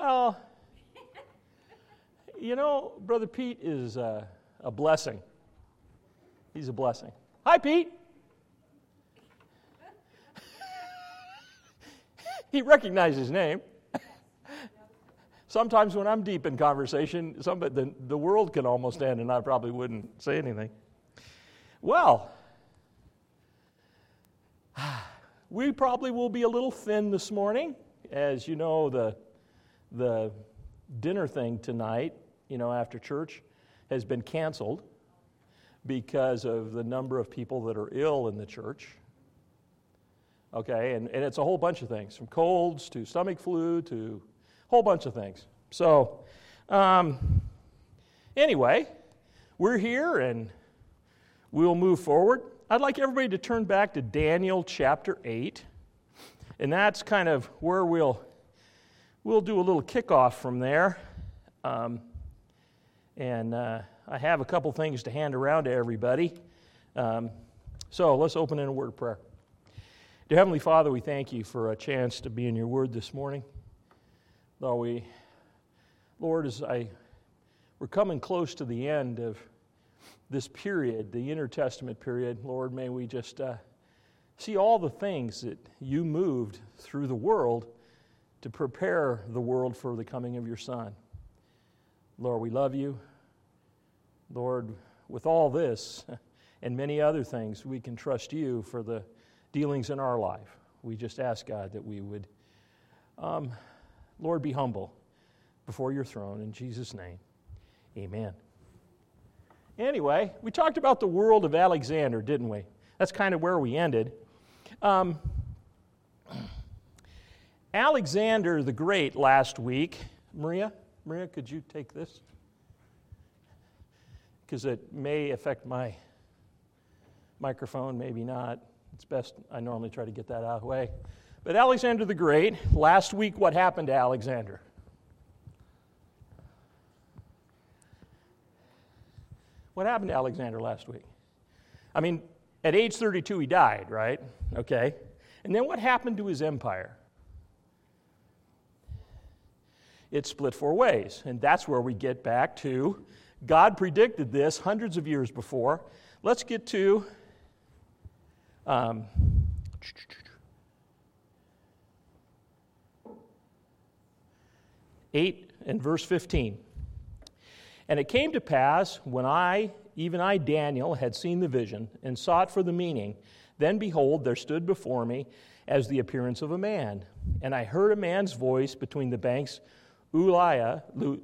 Well, Brother Pete is a blessing. He's a blessing. Hi, Pete. He recognized his name. Sometimes when I'm deep in conversation, the world can almost end and I probably wouldn't say anything. Well, we probably will be a little thin this morning. As you know, the dinner thing tonight, after church, has been canceled because of the number of people that are ill in the church. Okay, and it's a whole bunch of things, from colds to stomach flu to a whole bunch of things. So, anyway, we're here and we'll move forward. I'd like everybody to turn back to Daniel chapter 8, and that's kind of where we'll do a little kickoff from there. I have a couple things to hand around to everybody. So let's open in a word of prayer. Dear Heavenly Father, we thank you for a chance to be in your word this morning. Lord, we're coming close to the end of this period, the intertestament period. Lord, may we just see all the things that you moved through the world to prepare the world for the coming of your Son. Lord, we love you. Lord, with all this and many other things, we can trust you for the dealings in our life. We just ask, God, that we would, Lord, be humble before your throne. In Jesus' name, amen. Anyway, we talked about the world of Alexander, didn't we? That's kind of where we ended. Alexander the Great last week. Maria, could you take this? Because it may affect my microphone, maybe not. It's best I normally try to get that out of the way. But Alexander the Great, last week, what happened to Alexander? What happened to Alexander last week? I mean, at age 32 he died, right? Okay. And then what happened to his empire? It split four ways. And that's where we get back to God predicted this hundreds of years before. Let's get to 8 and verse 15. And it came to pass, when even I, Daniel, had seen the vision, and sought for the meaning, then behold, there stood before me as the appearance of a man. And I heard a man's voice between the banks, Luai,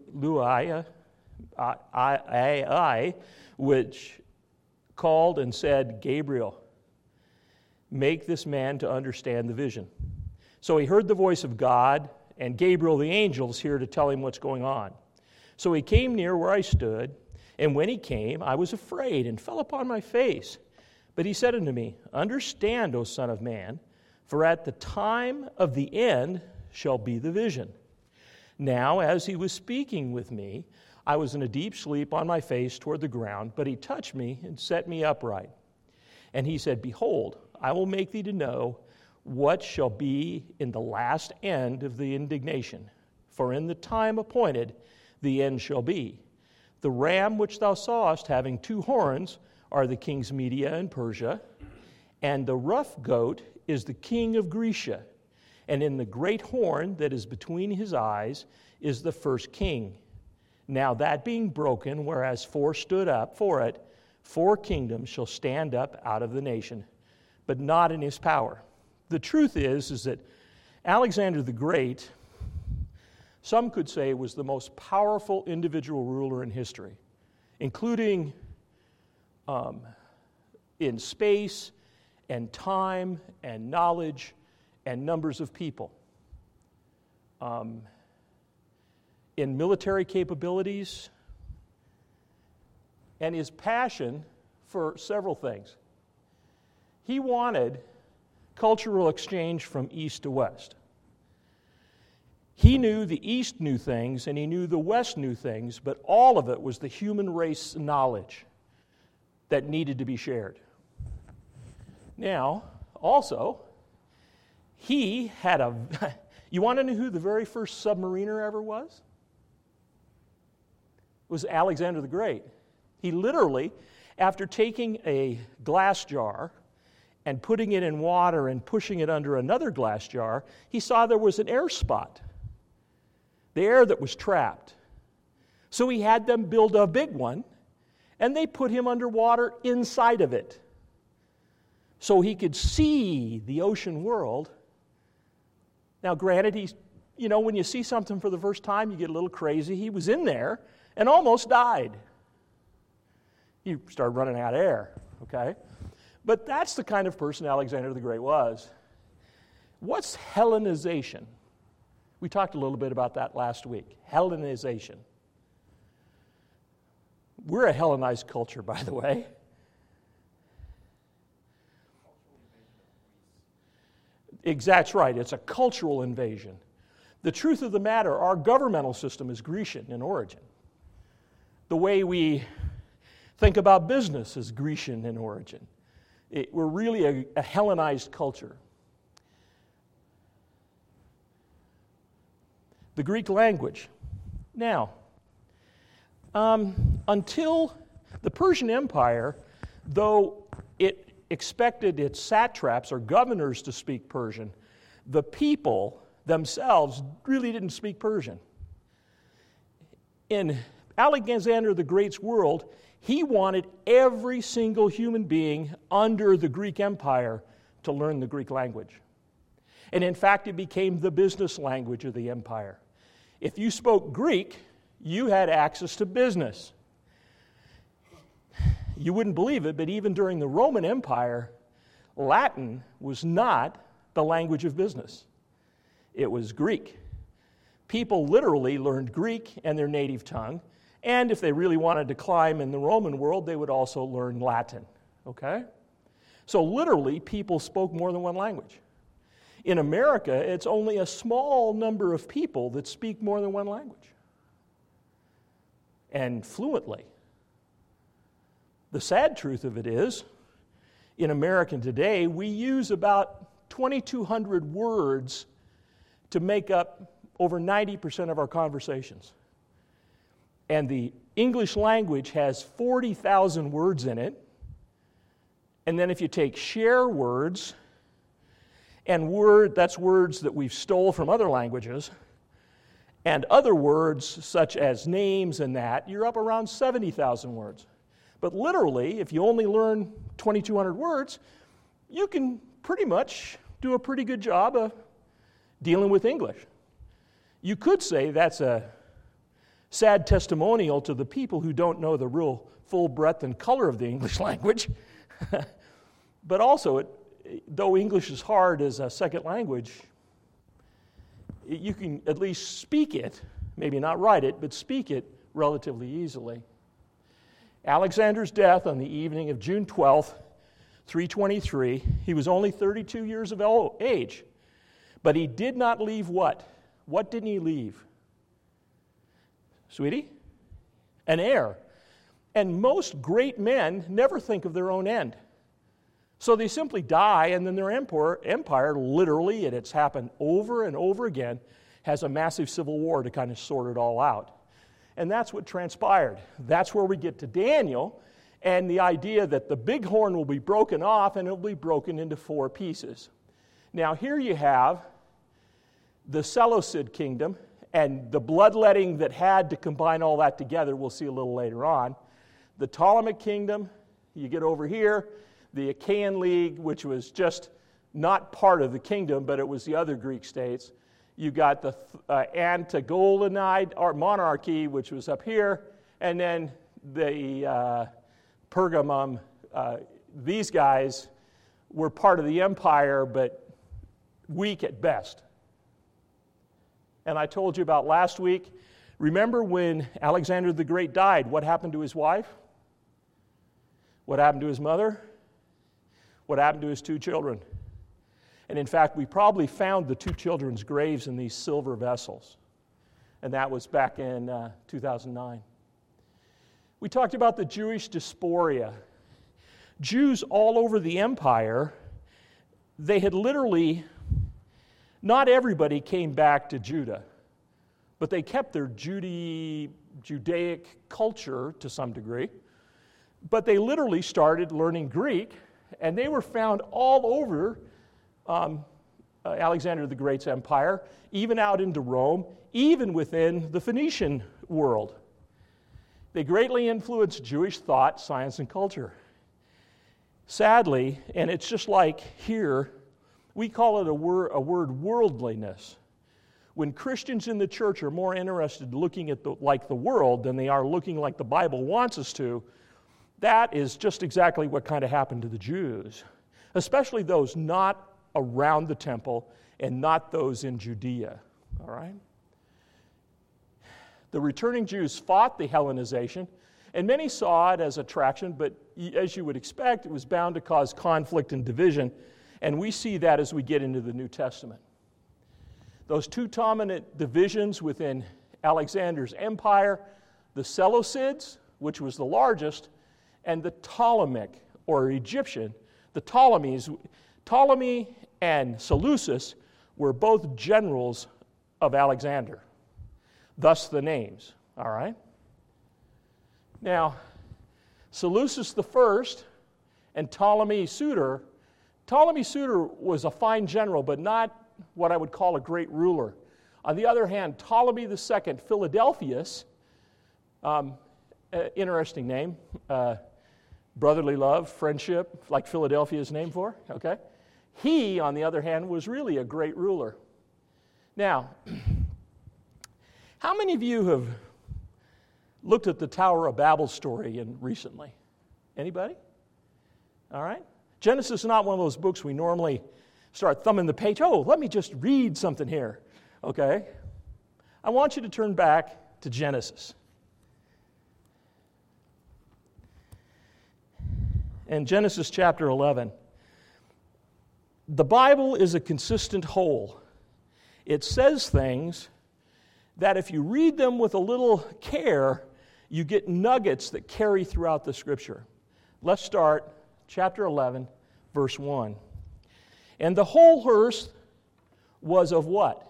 which called and said, Gabriel, make this man to understand the vision. So he heard the voice of God, and Gabriel the angel is here to tell him what's going on. So he came near where I stood, and when he came, I was afraid and fell upon my face. But he said unto me, Understand, O Son of Man, for at the time of the end shall be the vision. Now, as he was speaking with me, I was in a deep sleep on my face toward the ground, but he touched me and set me upright. And he said, Behold, I will make thee to know what shall be in the last end of the indignation. For in the time appointed the end shall be. The ram which thou sawest having two horns are the kings Media and Persia, and the rough goat is the king of Grecia. And in the great horn that is between his eyes is the first king. Now that being broken, whereas four stood up for it, 4 kingdoms shall stand up out of the nation, but not in his power. The truth is that Alexander the Great, some could say, was the most powerful individual ruler in history, including in space and time and knowledge and numbers of people. In military capabilities, and his passion for several things. He wanted cultural exchange from east to west. He knew the East knew things, and he knew the West knew things, but all of it was the human race knowledge that needed to be shared. Now, also, he had You want to know who the very first submariner ever was? It was Alexander the Great. He literally, after taking a glass jar and putting it in water and pushing it under another glass jar, he saw there was an air spot, the air that was trapped. So he had them build a big one, and they put him underwater inside of it so he could see the ocean world. Now, granted, when you see something for the first time, you get a little crazy. He was in there and almost died. He started running out of air, okay? But that's the kind of person Alexander the Great was. What's Hellenization? We talked a little bit about that last week. Hellenization. We're a Hellenized culture, by the way. That's right. It's a cultural invasion. The truth of the matter, our governmental system is Grecian in origin. The way we think about business is Grecian in origin. We're really a Hellenized culture. The Greek language. Now, until the Persian Empire, though it expected its satraps or governors to speak Persian, the people themselves really didn't speak Persian. In Alexander the Great's world, he wanted every single human being under the Greek Empire to learn the Greek language. And in fact, it became the business language of the empire. If you spoke Greek, you had access to business. You wouldn't believe it, but even during the Roman Empire, Latin was not the language of business. It was Greek. People literally learned Greek and their native tongue, and if they really wanted to climb in the Roman world, they would also learn Latin, okay? So literally, people spoke more than one language. In America, it's only a small number of people that speak more than one language, and fluently. The sad truth of it is, in America today, we use about 2,200 words to make up over 90% of our conversations. And the English language has 40,000 words in it. And then if you take share words, and that's words that we've stole from other languages, and other words such as names and that, you're up around 70,000 words. But literally, if you only learn 2,200 words, you can pretty much do a pretty good job of dealing with English. You could say that's a sad testimonial to the people who don't know the real full breadth and color of the English language. But also, though English is hard as a second language, you can at least speak it, maybe not write it, but speak it relatively easily. Alexander's death on the evening of June 12th, 323, he was only 32 years of age, but he did not leave what? What didn't he leave? Sweetie? An heir. And most great men never think of their own end. So they simply die, and then their empire literally, and it's happened over and over again, has a massive civil war to kind of sort it all out. And that's what transpired. That's where we get to Daniel, and the idea that the big horn will be broken off, and it will be broken into 4 pieces. Now here you have the Seleucid kingdom, and the bloodletting that had to combine all that together, we'll see a little later on. The Ptolemaic kingdom, you get over here, the Achaean League, which was just not part of the kingdom, but it was the other Greek states. You got the Antigolanide monarchy, which was up here, and then the Pergamum. These guys were part of the empire, but weak at best. And I told you about last week, remember when Alexander the Great died, what happened to his wife? What happened to his mother? What happened to his 2 children? And in fact, we probably found the 2 children's graves in these silver vessels. And that was back in 2009. We talked about the Jewish diaspora. Jews all over the empire, they had literally Not everybody came back to Judah, but they kept their Judaic culture to some degree. But they literally started learning Greek, and they were found all over Alexander the Great's empire, even out into Rome, even within the Phoenician world. They greatly influenced Jewish thought, science, and culture. Sadly, and it's just like here, we call it a word worldliness. When Christians in the church are more interested in looking at like the world than they are looking like the Bible wants us to, that is just exactly what kind of happened to the Jews, especially those not around the temple and not those in Judea. All right? The returning Jews fought the Hellenization, and many saw it as attraction, but as you would expect, it was bound to cause conflict and division, and we see that as we get into the New Testament. Those two dominant divisions within Alexander's empire, the Seleucids, which was the largest, and the Ptolemaic, or Egyptian. The Ptolemies, Ptolemy and Seleucus were both generals of Alexander. Thus the names, all right? Now, Seleucus the first and Ptolemy Soter was a fine general, but not what I would call a great ruler. On the other hand, Ptolemy the second, Philadelphus, interesting name, brotherly love, friendship, like Philadelphia is named for, okay? He, on the other hand, was really a great ruler. Now, how many of you have looked at the Tower of Babel story recently? Anybody? All right. Genesis is not one of those books we normally start thumbing the page. Oh, let me just read something here. Okay. I want you to turn back to Genesis. In Genesis chapter 11, the Bible is a consistent whole. It says things that if you read them with a little care, you get nuggets that carry throughout the Scripture. Let's start chapter 11, verse 1. And the whole earth was of what?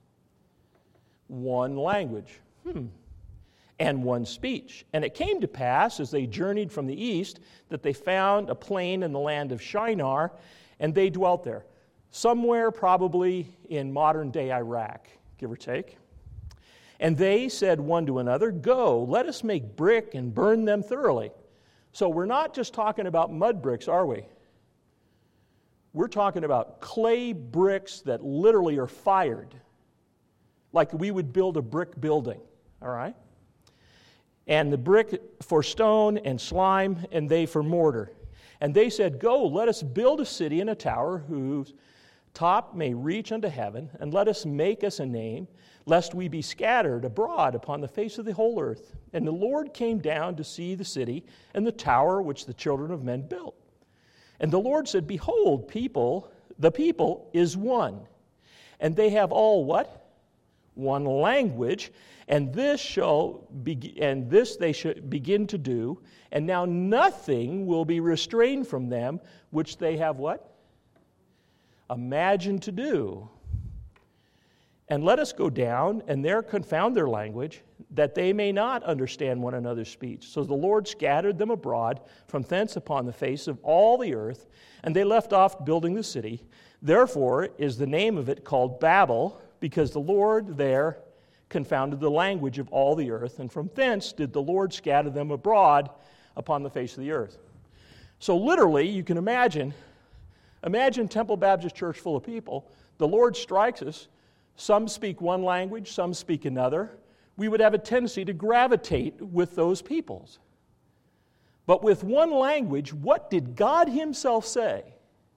One language. And one speech. And it came to pass, as they journeyed from the east, that they found a plain in the land of Shinar, and they dwelt there. Somewhere probably in modern-day Iraq, give or take. And they said one to another, "Go, let us make brick and burn them thoroughly." So we're not just talking about mud bricks, are we? We're talking about clay bricks that literally are fired, like we would build a brick building, all right? And the brick for stone and slime, and they for mortar. And they said, "Go, let us build a city and a tower whose top may reach unto heaven, and let us make us a name, lest we be scattered abroad upon the face of the whole earth." And the Lord came down to see the city and the tower which the children of men built. And the Lord said, "Behold, the people is one, and they have all" what? "One language, and this they should begin to do, and now nothing will be restrained from them which they have" what? "Imagined to do. And let us go down, and there confound their language, that they may not understand one another's speech." So the Lord scattered them abroad from thence upon the face of all the earth, and they left off building the city. Therefore is the name of it called Babel, because the Lord there confounded the language of all the earth, and from thence did the Lord scatter them abroad upon the face of the earth. So literally, you can imagine Temple Baptist Church full of people. The Lord strikes us. Some speak one language, some speak another. We would have a tendency to gravitate with those peoples. But with one language, what did God Himself say?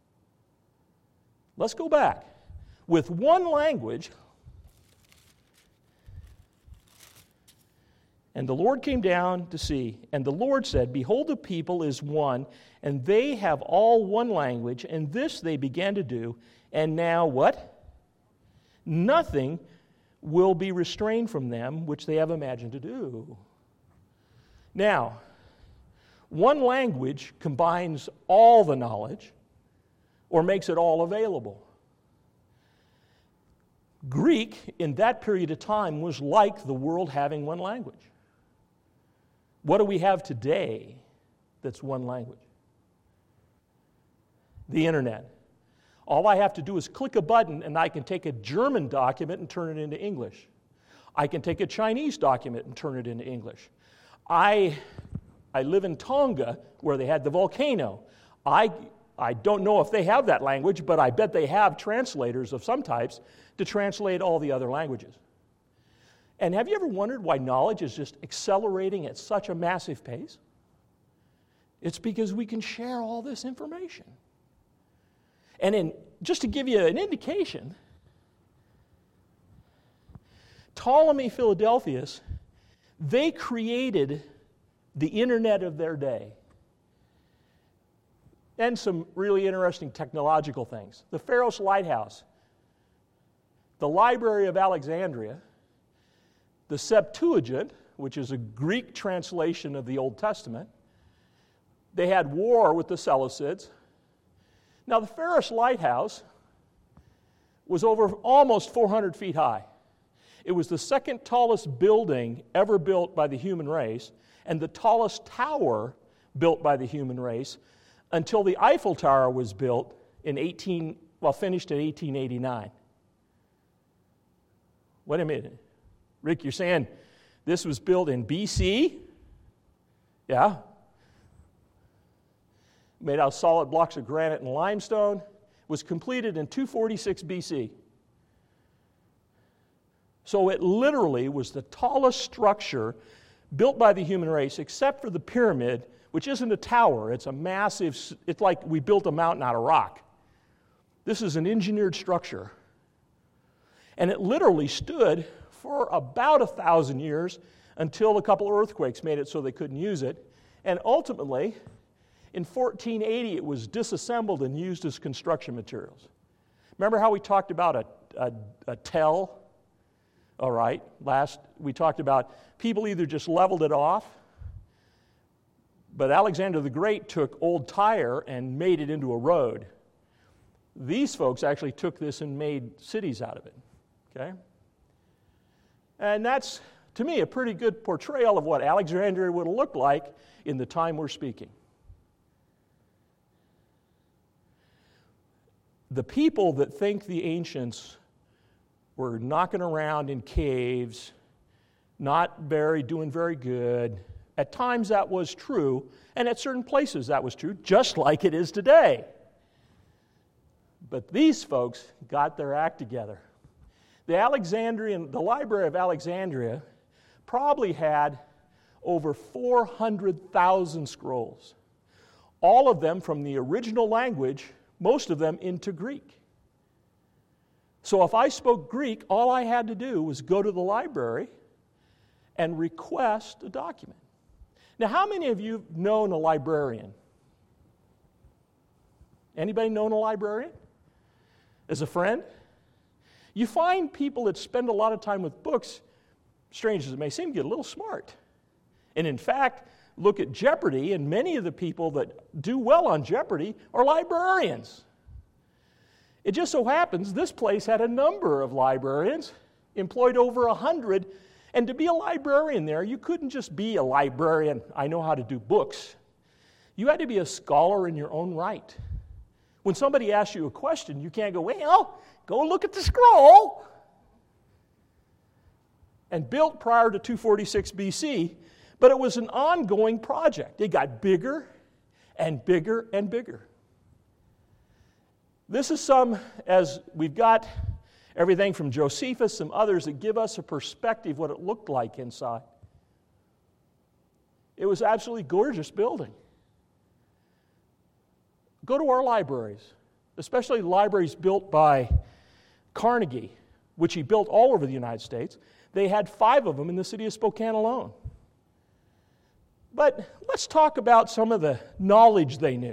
Let's go back. With one language, and the Lord came down to see, and the Lord said, "Behold, the people is one, and they have all one language, and this they began to do, and now" what? "Nothing will be restrained from them which they have imagined to do." Now, one language combines all the knowledge or makes it all available. Greek, in that period of time, was like the world having one language. What do we have today that's one language? The internet. All I have to do is click a button and I can take a German document and turn it into English. I can take a Chinese document and turn it into English. I live in Tonga where they had the volcano. I don't know if they have that language, but I bet they have translators of some types to translate all the other languages. And have you ever wondered why knowledge is just accelerating at such a massive pace? It's because we can share all this information. And just to give you an indication, Ptolemy Philadelphus, they created the internet of their day. And some really interesting technological things. The Pharos Lighthouse, the Library of Alexandria, the Septuagint, which is a Greek translation of the Old Testament. They had war with the Seleucids. Now, the Pharos Lighthouse was over almost 400 feet high. It was the second tallest building ever built by the human race and the tallest tower built by the human race until the Eiffel Tower was built finished in 1889. Wait a minute. Rick, you're saying this was built in BC? Yeah. Made out of solid blocks of granite and limestone. Was completed in 246 BC. So it literally was the tallest structure built by the human race, except for the pyramid, which isn't a tower. It's a massive, it's like we built a mountain out of rock. This is an engineered structure. And it literally stood for about 1,000 years until a couple of earthquakes made it so they couldn't use it. And ultimately, in 1480, it was disassembled and used as construction materials. Remember how we talked about a tell? All right, we talked about people either just leveled it off, but Alexander the Great took old Tyre and made it into a road. These folks actually took this and made cities out of it, okay? And that's, to me, a pretty good portrayal of what Alexandria would have looked like in the time we're speaking. The people that think the ancients were knocking around in caves, doing very good, at times that was true, and at certain places that was true, just like it is today. But these folks got their act together. The Library of Alexandria probably had over 400,000 scrolls, all of them from the original language, most of them into Greek. So if I spoke Greek, all I had to do was go to the library and request a document. Now, how many of you have known a librarian? Anybody known a librarian? As a friend? You find people that spend a lot of time with books, strange as it may seem, get a little smart. And in fact, look at Jeopardy, and many of the people that do well on Jeopardy are librarians. It just so happens this place had a number of librarians, employed over 100, and to be a librarian there, you couldn't just be a librarian, I know how to do books. You had to be a scholar in your own right. When somebody asks you a question, you can't go, well, go look at the scroll. And built prior to 246 BC, but it was an ongoing project. It got bigger and bigger and bigger. This is as we've got everything from Josephus, some others that give us a perspective what it looked like inside. It was absolutely gorgeous building. Go to our libraries, especially libraries built by Carnegie, which he built all over the United States. They had 5 of them in the city of Spokane alone. But let's talk about some of the knowledge they knew.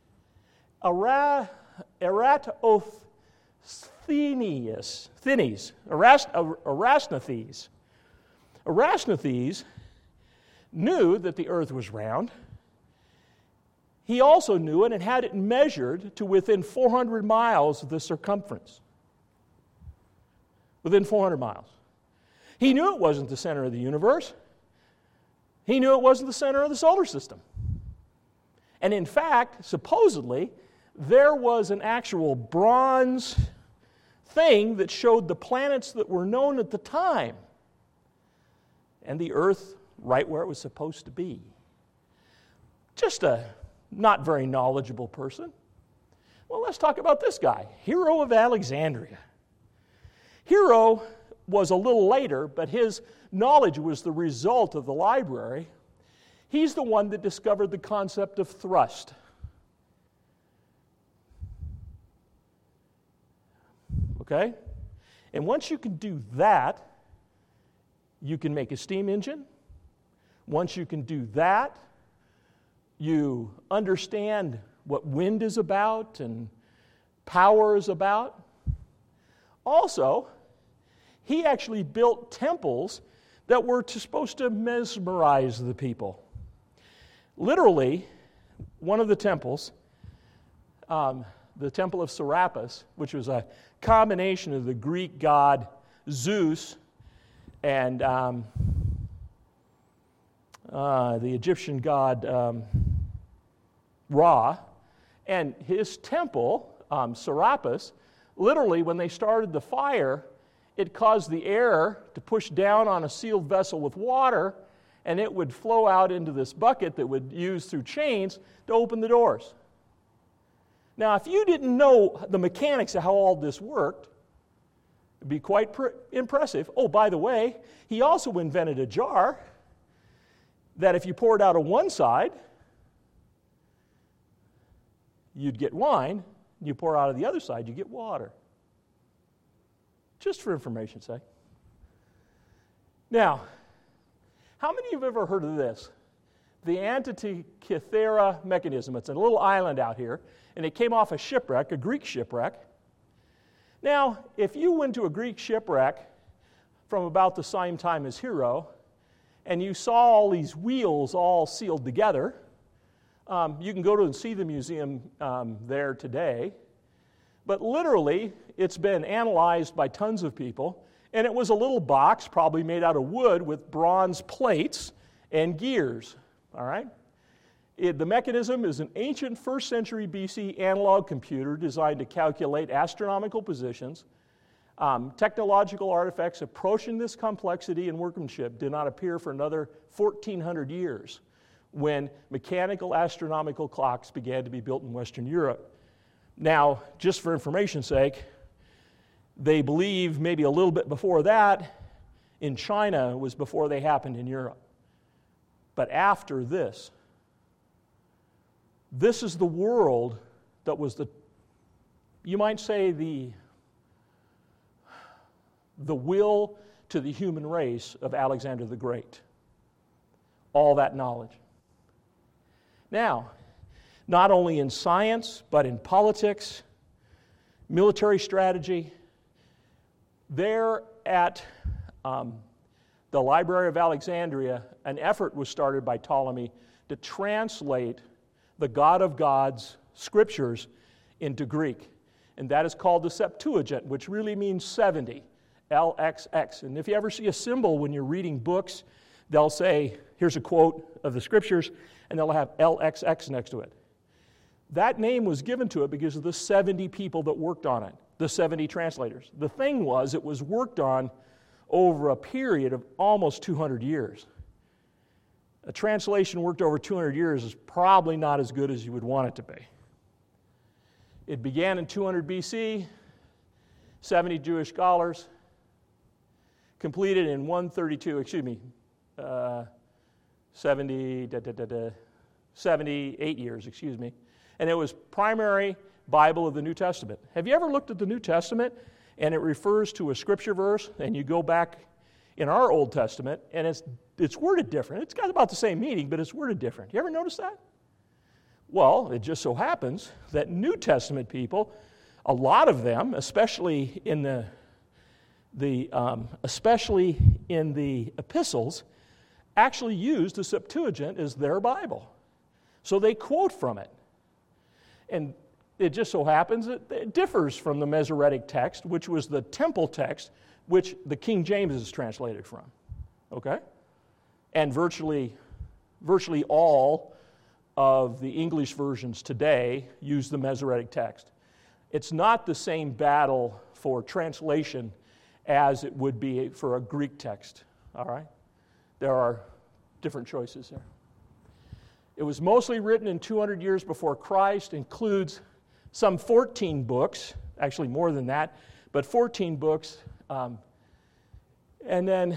Erasmathes knew that the earth was round. He also knew it and had it measured to within 400 miles of the circumference. within 400 miles. He knew it wasn't the center of the universe. He knew it wasn't the center of the solar system. And in fact, supposedly, there was an actual bronze thing that showed the planets that were known at the time and the Earth right where it was supposed to be. Just a not very knowledgeable person. Well, let's talk about this guy, Hero of Alexandria. Hero was a little later, but his knowledge was the result of the library. He's the one that discovered the concept of thrust. Okay? And once you can do that, you can make a steam engine. Once you can do that, you understand what wind is about and power is about. Also, he actually built temples that were supposed to mesmerize the people. Literally, one of the temples, the Temple of Serapis, which was a combination of the Greek god Zeus and the Egyptian god Ra, and his temple, Serapis, literally when they started the fire, it caused the air to push down on a sealed vessel with water, and it would flow out into this bucket that would use through chains to open the doors. Now, if you didn't know the mechanics of how all this worked, it'd be quite impressive. Oh, by the way, he also invented a jar that if you pour it out on one side, you'd get wine. You pour out of the other side, you get water. Just for information's sake. Now, how many of you have ever heard of this? The Antikythera mechanism. It's a little island out here, and it came off a shipwreck, a Greek shipwreck. Now, if you went to a Greek shipwreck from about the same time as Hero, and you saw all these wheels all sealed together, you can go to and see the museum there today. But literally, it's been analyzed by tons of people, and it was a little box, probably made out of wood, with bronze plates and gears. All right? The mechanism is an ancient 1st century BC analog computer designed to calculate astronomical positions. Technological artifacts approaching this complexity and workmanship did not appear for another 1,400 years when mechanical astronomical clocks began to be built in Western Europe. Now, just for information's sake, they believe maybe a little bit before that in China was before they happened in Europe. But after this is the world that was you might say the will to the human race of Alexander the Great. All that knowledge. Now, not only in science, but in politics, military strategy, there at the Library of Alexandria, an effort was started by Ptolemy to translate the God of Gods scriptures into Greek. And that is called the Septuagint, which really means 70, LXX. And if you ever see a symbol when you're reading books, they'll say, here's a quote of the scriptures, and they'll have LXX next to it. That name was given to it because of the 70 people that worked on it, the 70 translators. The thing was, it was worked on over a period of almost 200 years. A translation worked over 200 years is probably not as good as you would want it to be. It began in 200 BC, 70 Jewish scholars, completed in 78 years, and it was primary Bible of the New Testament. Have you ever looked at the New Testament and it refers to a scripture verse, and you go back in our Old Testament and it's worded different? It's got about the same meaning, but it's worded different. You ever notice that? Well, it just so happens that New Testament people, a lot of them, especially in the epistles, actually use the Septuagint as their Bible. So they quote from it. And it just so happens that it differs from the Masoretic text, which was the temple text which the King James is translated from. Okay? And virtually all of the English versions today use the Masoretic text. It's not the same battle for translation as it would be for a Greek text. All right? There are different choices there. It was mostly written in 200 years before Christ, includes some 14 books, actually more than that, but 14 books. And then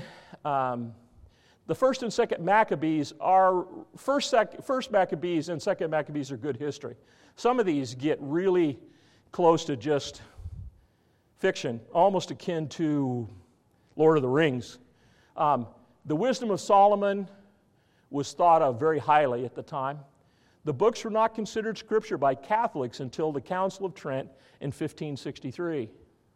the first and second Maccabees are, first Maccabees and second Maccabees are good history. Some of these get really close to just fiction, almost akin to Lord of the Rings. The Wisdom of Solomon was thought of very highly at the time. The books were not considered scripture by Catholics until the Council of Trent in 1563.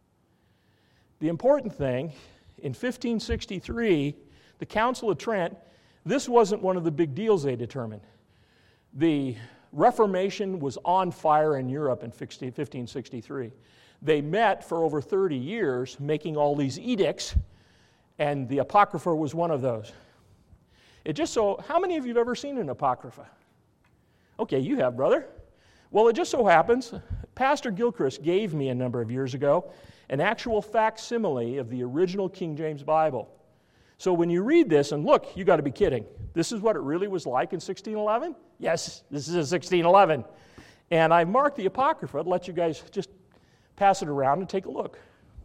The important thing, in 1563, the Council of Trent, this wasn't one of the big deals they determined. The Reformation was on fire in Europe in 1563. They met for over 30 years making all these edicts, and the Apocrypha was one of those. It just so, how many of you have ever seen an Apocrypha? Okay, you have, brother. Well, it just so happens, Pastor Gilchrist gave me a number of years ago an actual facsimile of the original King James Bible. So when you read this, and look, you got to be kidding. This is what it really was like in 1611? Yes, this is 1611. And I marked the Apocrypha to let you guys just pass it around and take a look.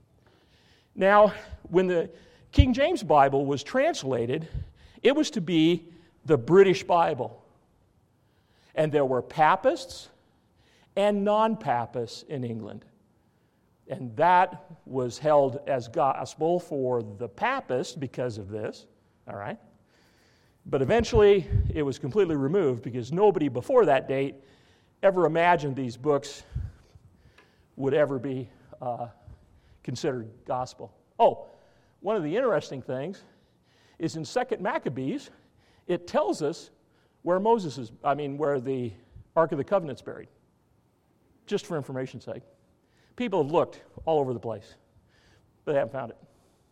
Now, when the King James Bible was translated, it was to be the British Bible. And there were papists and non-papists in England. And that was held as gospel for the papists because of this, all right? But eventually, it was completely removed because nobody before that date ever imagined these books would ever be considered gospel. Oh, one of the interesting things is in 2 Maccabees, it tells us where where the Ark of the Covenant's buried. Just for information's sake. People have looked all over the place, but they haven't found it.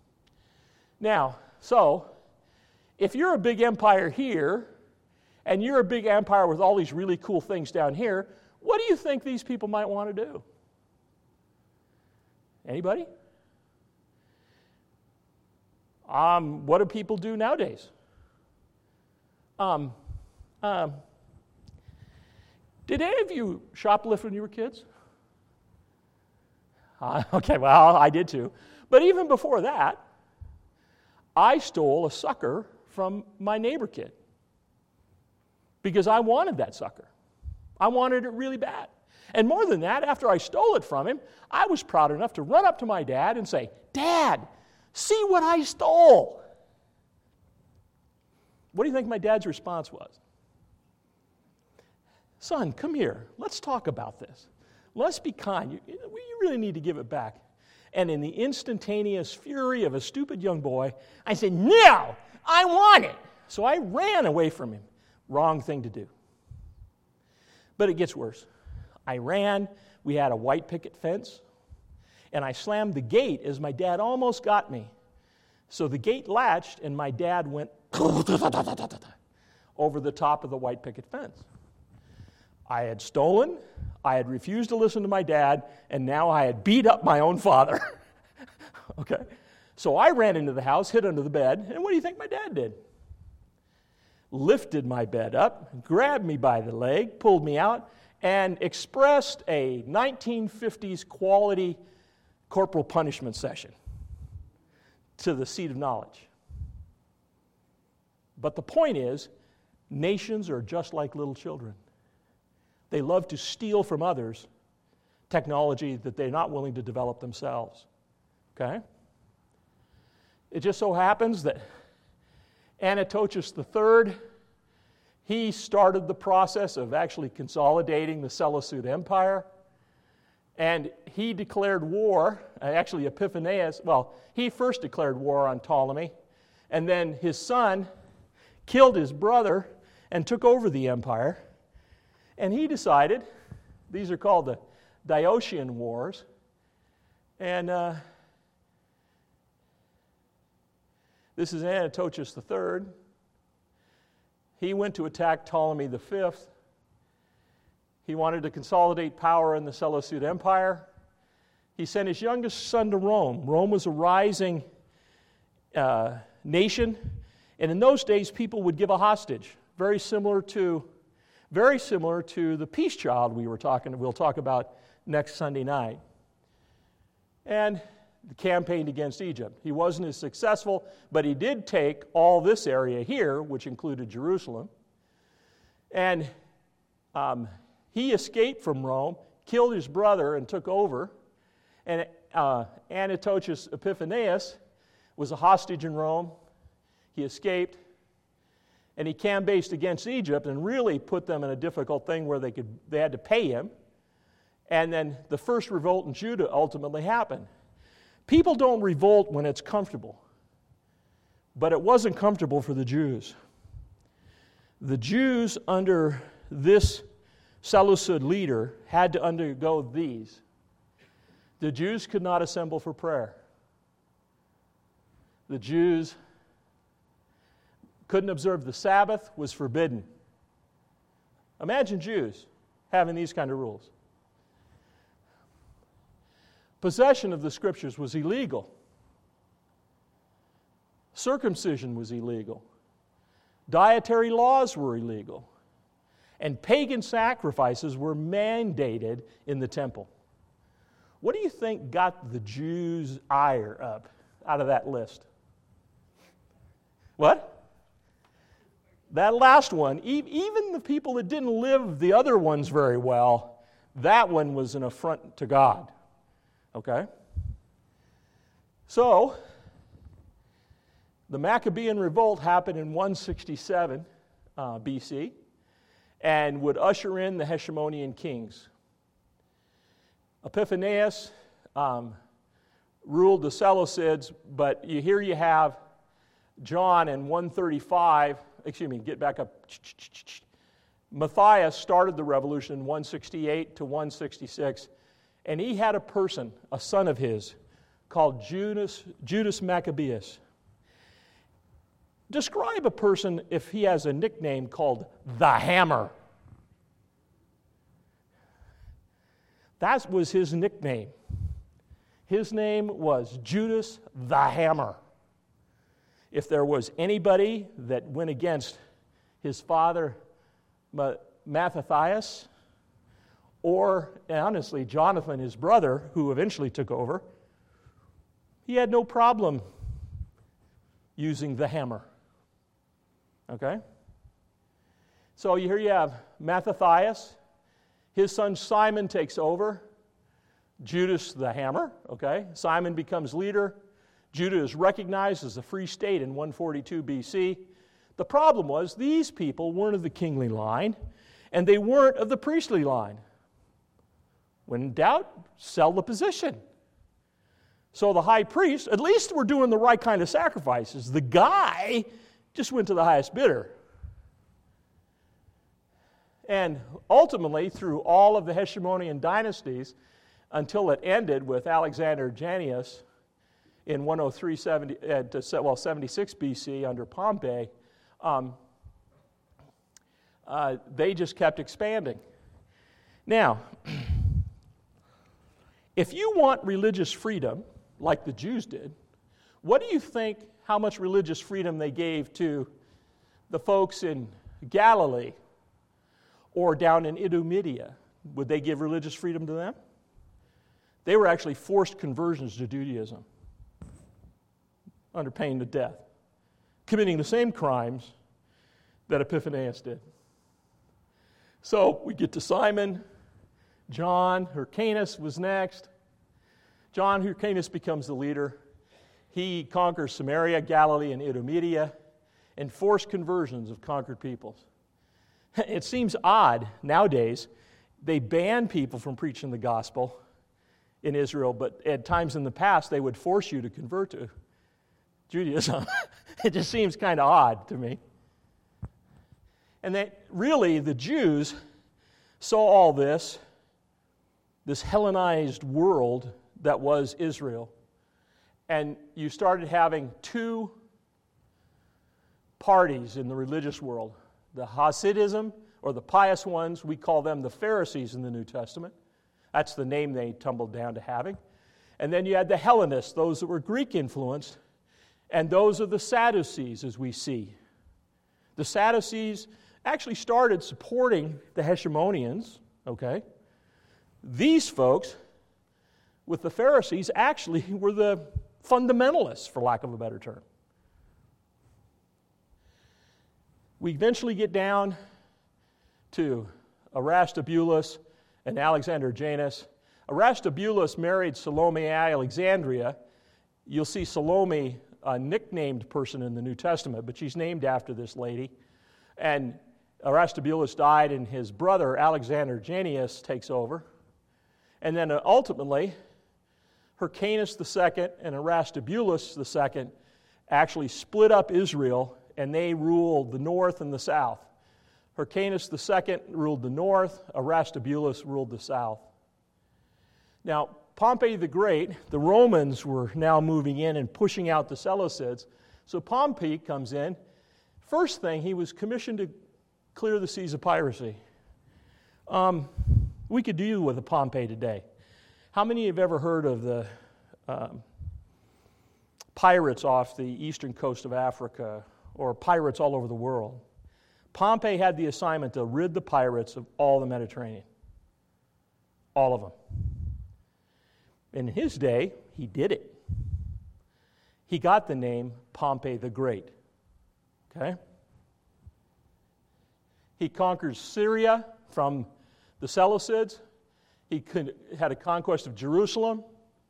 Now, so, if you're a big empire here, and you're a big empire with all these really cool things down here, what do you think these people might want to do? Anybody? What do people do nowadays? Did any of you shoplift when you were kids? Okay, well, I did too. But even before that, I stole a sucker from my neighbor kid because I wanted that sucker. I wanted it really bad. And more than that, after I stole it from him, I was proud enough to run up to my dad and say, "Dad, see what I stole." What do you think my dad's response was? "Son, come here. Let's talk about this. Let's be kind. You really need to give it back." And in the instantaneous fury of a stupid young boy, I said, "No, I want it." So I ran away from him. Wrong thing to do. But it gets worse. I ran. We had a white picket fence. And I slammed the gate as my dad almost got me. So the gate latched, and my dad went over the top of the white picket fence. I had stolen, I had refused to listen to my dad, and now I had beat up my own father. Okay? So I ran into the house, hid under the bed, and what do you think my dad did? Lifted my bed up, grabbed me by the leg, pulled me out, and expressed a 1950s quality corporal punishment session to the seat of knowledge. But the point is, nations are just like little children. They love to steal from others technology that they're not willing to develop themselves. Okay? It just so happens that Anatochus III, he started the process of actually consolidating the Seleucid Empire, and he declared war, actually Epiphanius, he first declared war on Ptolemy, and then his son killed his brother and took over the empire. And he decided, these are called the Diocletian Wars, and This is Antiochus III. He went to attack Ptolemy V. He wanted to consolidate power in the Seleucid Empire. He sent his youngest son to Rome. Rome was a rising nation, and in those days people would give a hostage, very similar to the peace child we'll talk about next Sunday night. And the campaigned against Egypt. He wasn't as successful, but he did take all this area here, which included Jerusalem. And he escaped from Rome, killed his brother, and took over. And Antiochus Epiphanes was a hostage in Rome. He escaped, and he campaigned against Egypt and really put them in a difficult thing where they had to pay him. And then the first revolt in Judah ultimately happened. People don't revolt when it's comfortable, but it wasn't comfortable for the Jews. The Jews under this Seleucid leader had to undergo these. The Jews could not assemble for prayer. The Jews couldn't observe the Sabbath, was forbidden. Imagine Jews having these kind of rules. Possession of the Scriptures was illegal. Circumcision was illegal. Dietary laws were illegal. And pagan sacrifices were mandated in the temple. What do you think got the Jews' ire up out of that list? What? That last one, even the people that didn't live the other ones very well, that one was an affront to God. Okay? So, the Maccabean revolt happened in 167 BC and would usher in the Hashemonian kings. Epiphanius ruled the Seleucids, but here you have John in 135, get back up. Matthias started the revolution in 168 to 166. And he had a son of his, called Judas Maccabeus. Describe a person if he has a nickname called the Hammer. That was his nickname. His name was Judas the Hammer. If there was anybody that went against his father, Mattathias, or, honestly, Jonathan, his brother, who eventually took over, he had no problem using the hammer. Okay? So here you have Mattathias. His son Simon takes over. Judas the Hammer. Okay? Simon becomes leader. Judah is recognized as a free state in 142 BC. The problem was these people weren't of the kingly line, and they weren't of the priestly line. When in doubt, sell the position. So the high priest, at least we're doing the right kind of sacrifices. The guy just went to the highest bidder. And ultimately, through all of the Hashemonian dynasties, until it ended with Alexander Jannaeus in 76 BC under Pompey, they just kept expanding. Now, if you want religious freedom, like the Jews did, what do you think how much religious freedom they gave to the folks in Galilee or down in Idumea? Would they give religious freedom to them? They were actually forced conversions to Judaism under pain of death, committing the same crimes that Epiphanius did. So we get to Simon. John Hyrcanus was next. John Hyrcanus becomes the leader. He conquers Samaria, Galilee, and Idumea, and forced conversions of conquered peoples. It seems odd nowadays. They ban people from preaching the gospel in Israel, but at times in the past they would force you to convert to Judaism. It just seems kind of odd to me. And that really the Jews saw all this Hellenized world that was Israel. And you started having two parties in the religious world. The Hasidism, or the pious ones, we call them the Pharisees in the New Testament. That's the name they tumbled down to having. And then you had the Hellenists, those that were Greek influenced, and those are the Sadducees, as we see. The Sadducees actually started supporting the Heshmonians, okay? These folks, with the Pharisees, actually were the fundamentalists, for lack of a better term. We eventually get down to Aristobulus and Alexander Janus. Aristobulus married Salome Alexandria. You'll see Salome, a nicknamed person in the New Testament, but she's named after this lady. And Aristobulus died, and his brother Alexander Janus takes over. And then ultimately, Hyrcanus II and Aristobulus II actually split up Israel, and they ruled the north and the south. Hyrcanus II ruled the north, Aristobulus ruled the south. Now, Pompey the Great, the Romans were now moving in and pushing out the Seleucids. So Pompey comes in. First thing, he was commissioned to clear the seas of piracy. We could deal with a Pompey today. How many have ever heard of the pirates off the eastern coast of Africa, or pirates all over the world? Pompey had the assignment to rid the pirates of all the Mediterranean. All of them. In his day, he did it. He got the name Pompey the Great. Okay? He conquered Syria from the Seleucids. He had a conquest of Jerusalem.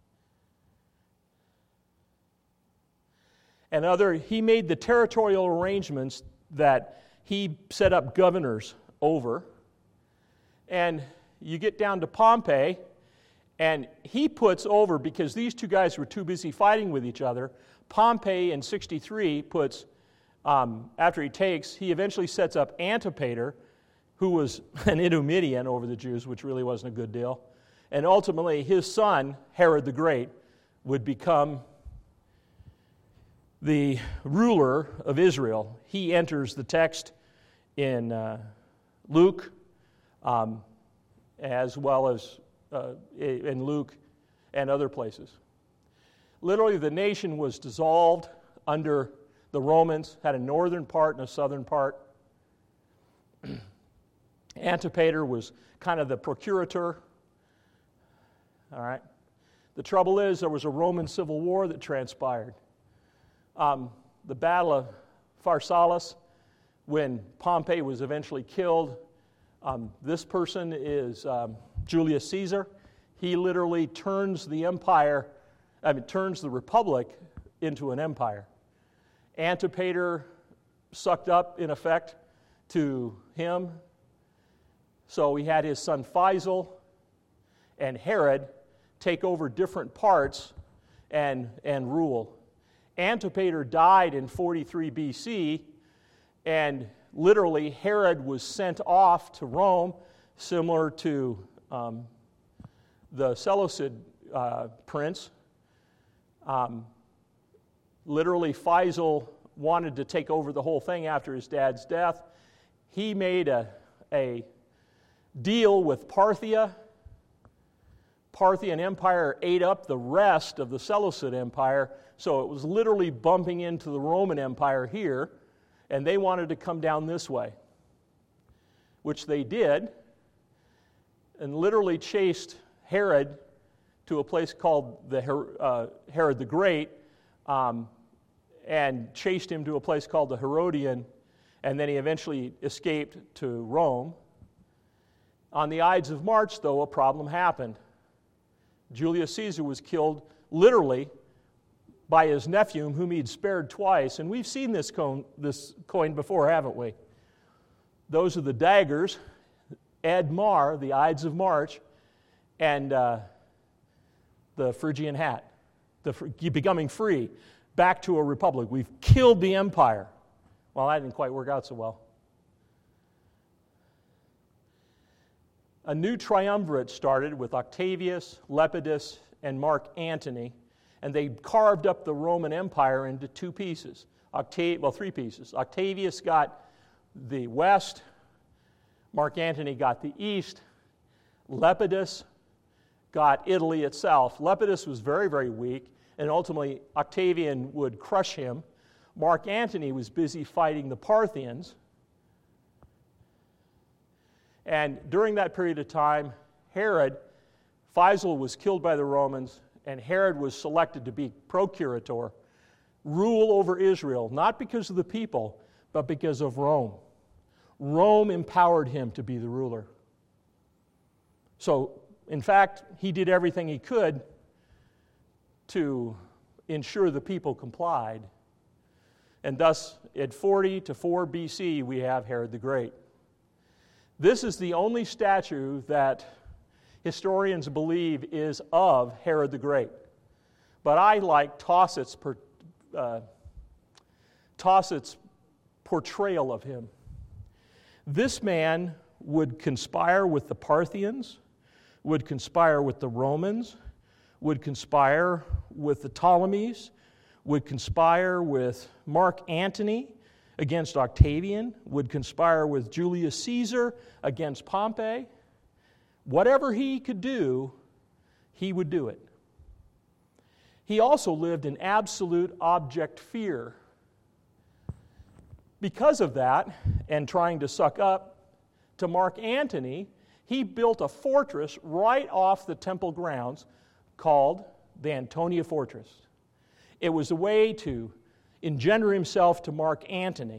And he made the territorial arrangements that he set up governors over. And you get down to Pompey, and he puts over, because these two guys were too busy fighting with each other, Pompey in 63 puts, after he eventually sets up Antipater, who was an Idumean over the Jews, which really wasn't a good deal. And ultimately, his son, Herod the Great, would become the ruler of Israel. He enters the text in Luke, as well as in Luke and other places. Literally, the nation was dissolved under the Romans, had a northern part and a southern part. Antipater was kind of the procurator. All right. The trouble is, there was a Roman civil war that transpired. The Battle of Pharsalus, when Pompey was eventually killed, this person is Julius Caesar. He literally turns the republic into an empire. Antipater sucked up, in effect, to him. So he had his son Faisal and Herod take over different parts and rule. Antipater died in 43 BC, and literally Herod was sent off to Rome, similar to the Seleucid prince. Literally, Faisal wanted to take over the whole thing after his dad's death. He made a deal with Parthia. Parthian Empire ate up the rest of the Seleucid Empire, so it was literally bumping into the Roman Empire here, and they wanted to come down this way, which they did, and literally chased Herod to a place called Herod the Great, and chased him to a place called the Herodian, and then he eventually escaped to Rome. On the Ides of March, though, a problem happened. Julius Caesar was killed literally by his nephew, whom he'd spared twice. And we've seen this coin before, haven't we? Those are the daggers, Ad Mar, the Ides of March, and the Phrygian hat, becoming free, back to a republic. We've killed the empire. Well, that didn't quite work out so well. A new triumvirate started with Octavius, Lepidus, and Mark Antony. and they carved up the Roman Empire into two pieces. Three pieces. Octavius got the west, Mark Antony got the east, Lepidus got Italy itself. Lepidus was very, very weak, and ultimately Octavian would crush him. Mark Antony was busy fighting the Parthians. And during that period of time, Faisal was killed by the Romans, and Herod was selected to be procurator, rule over Israel, not because of the people, but because of Rome. Rome empowered him to be the ruler. So, in fact, he did everything he could to ensure the people complied. And thus, at 40 to 4 BC, we have Herod the Great. This is the only statue that historians believe is of Herod the Great. But I like Taussit's portrayal of him. This man would conspire with the Parthians, would conspire with the Romans, would conspire with the Ptolemies, would conspire with Mark Antony against Octavian, would conspire with Julius Caesar against Pompey. Whatever he could do, he would do it. He also lived in absolute object fear. Because of that, and trying to suck up to Mark Antony, he built a fortress right off the temple grounds called the Antonia Fortress. It was a way to engender himself to Mark Antony.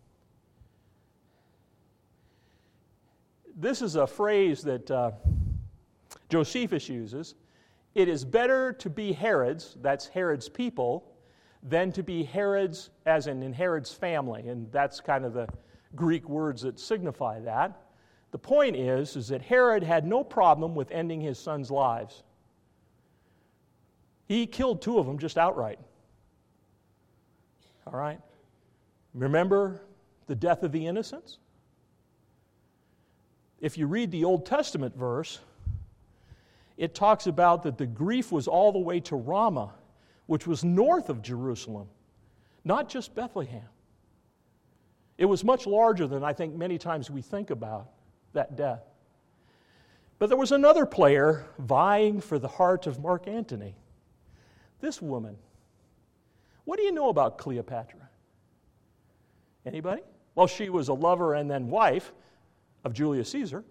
This is a phrase that Josephus uses. It is better to be Herod's, that's Herod's people, than to be Herod's, as in Herod's family. And that's kind of the Greek words that signify that. The point is that Herod had no problem with ending his sons' lives. He killed 2 of them just outright. All right? Remember the death of the innocents? If you read the Old Testament verse, it talks about that the grief was all the way to Ramah, which was north of Jerusalem, not just Bethlehem. It was much larger than I think many times we think about that death. But there was another player vying for the heart of Mark Antony. This woman. What do you know about Cleopatra? Anybody? Well, she was a lover and then wife of Julius Caesar.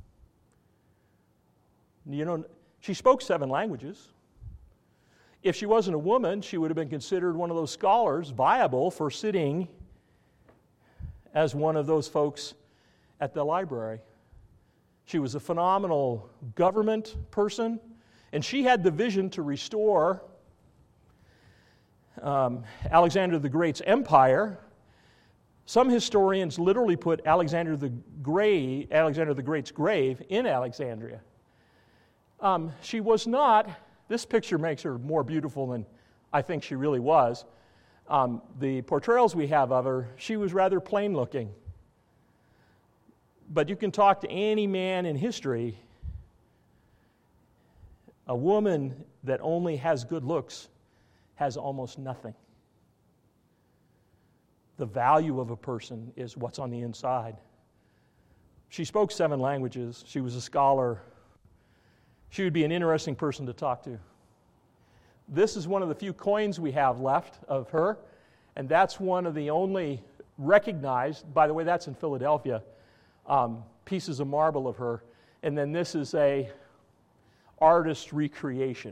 You know, she spoke 7 languages. If she wasn't a woman, she would have been considered one of those scholars viable for sitting as one of those folks at the library. She was a phenomenal government person, and she had the vision to restore Alexander the Great's empire. Some historians literally put Alexander the Great's grave in Alexandria. She was not, this picture makes her more beautiful than I think she really was. The portrayals we have of her, she was rather plain looking. But you can talk to any man in history. A woman that only has good looks has almost nothing. The value of a person is what's on the inside. She spoke 7 languages. She was a scholar. She would be an interesting person to talk to. This is one of the few coins we have left of her, and that's one of the only recognized, by the way, that's in Philadelphia, pieces of marble of her. And then this is a artist recreation.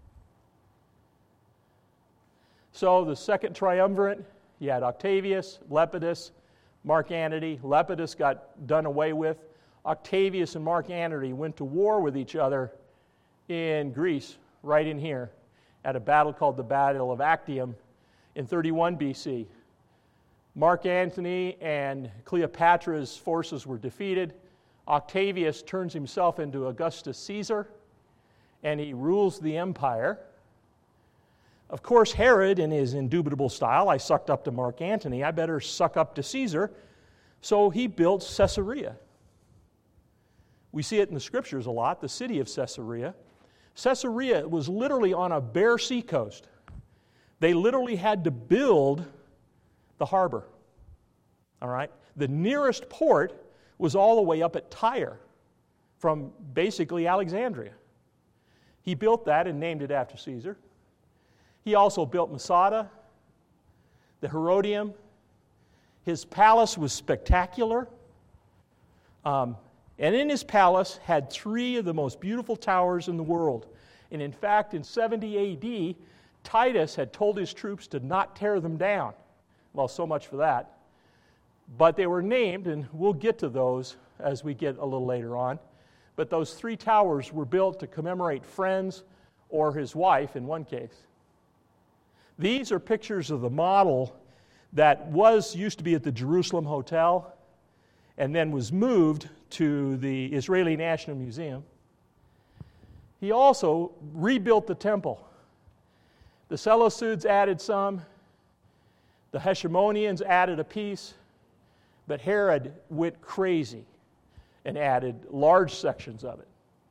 So the second triumvirate, you had Octavius, Lepidus, Mark Antony. Lepidus got done away with. Octavius and Mark Antony went to war with each other in Greece, right in here, at a battle called the Battle of Actium in 31 BC. Mark Antony and Cleopatra's forces were defeated. Octavius turns himself into Augustus Caesar, and he rules the empire. Of course, Herod, in his indubitable style, I sucked up to Mark Antony, I better suck up to Caesar. So he built Caesarea. We see it in the scriptures a lot, the city of Caesarea. Caesarea was literally on a bare seacoast. They literally had to build the harbor. All right? The nearest port was all the way up at Tyre from basically Alexandria. He built that and named it after Caesar. He also built Masada, the Herodium. His palace was spectacular. And in his palace had 3 of the most beautiful towers in the world. And in fact, in 70 A.D., Titus had told his troops to not tear them down. Well, so much for that. But they were named, and we'll get to those as we get a little later on. But those 3 towers were built to commemorate friends or his wife in one case. These are pictures of the model that used to be at the Jerusalem Hotel and then was moved to the Israeli National Museum. He also rebuilt the temple. The Seleucids added some. The Hashemonians added a piece. But Herod went crazy and added large sections of it.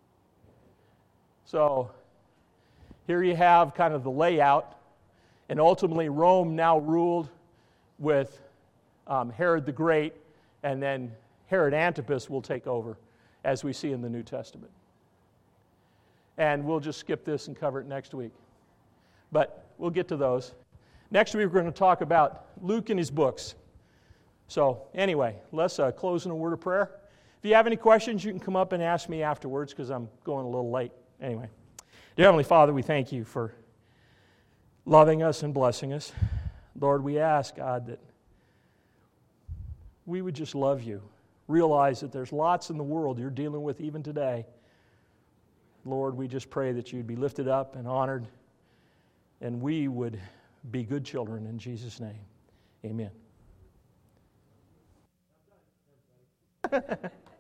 So here you have kind of the layout. And ultimately Rome now ruled with Herod the Great, and then Herod Antipas will take over, as we see in the New Testament. And we'll just skip this and cover it next week. But we'll get to those. Next week we're going to talk about Luke and his books. So anyway, let's close in a word of prayer. If you have any questions, you can come up and ask me afterwards because I'm going a little late. Anyway, dear Heavenly Father, we thank you for loving us and blessing us. Lord, we ask, God, that we would just love you. Realize that there's lots in the world you're dealing with even today. Lord, we just pray that you'd be lifted up and honored, and we would be good children in Jesus' name. Amen.